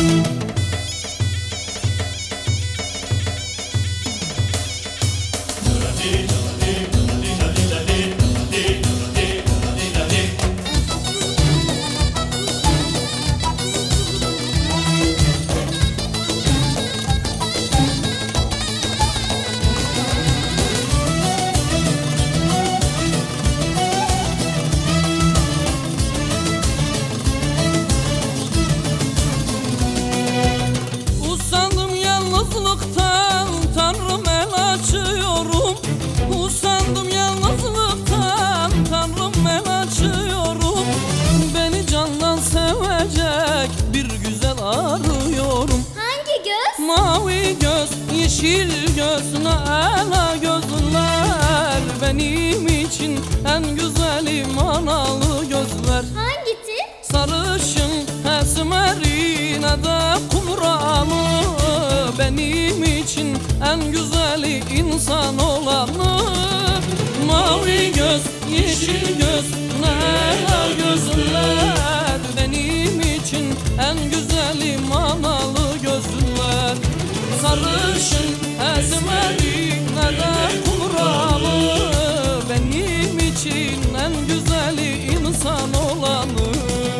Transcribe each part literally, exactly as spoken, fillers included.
Usandım yalnızlıktan, Tanrım el açıyorum. Usandım yalnızlıktan, Tanrım el açıyorum. Beni candan sevecek bir güzel arıyorum. Hangi göz? Mavi göz, yeşil göz, ela gözler. Benim için en güzeli manalı gözler. Hangi tip? Sarışın, esmerine de kumralı. Benim için en güzeli insan olanı. Mavi göz, yeşil göz, ela gözler. Benim için en güzeli manalı gözler. Sarışın, esmerine de kumralı. Benim için en güzeli insan olanı.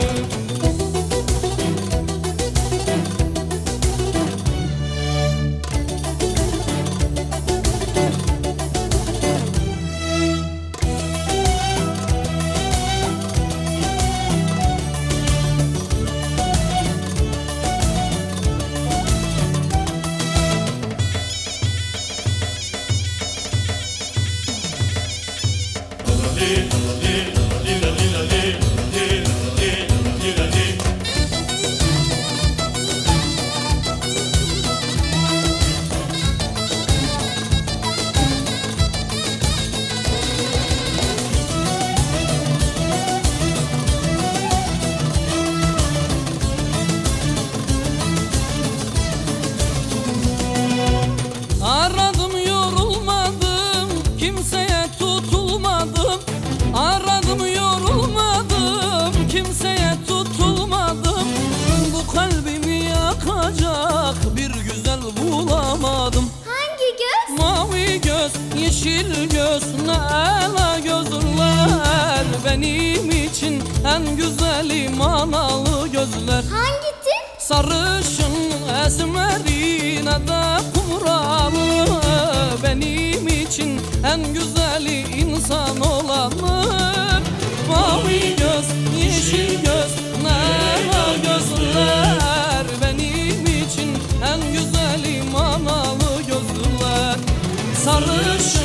Aradım yorulmadım, kimseye tutulmadım. Aradım yorulmadım, kimseye tutulmadım. Bu kalbimi yakacak bir güzel bulamadım. Hangi göz? Mavi göz, yeşil göz, ela gözler. Benim için en güzeli manalı gözler. Hangi tip? Sarışın, esmerine de kumralı. Benim için en güzeli insan olanı. Mavi göz, yeşil göz, ela gözler. Benim için en güzeli manalı gözler. Sarışın,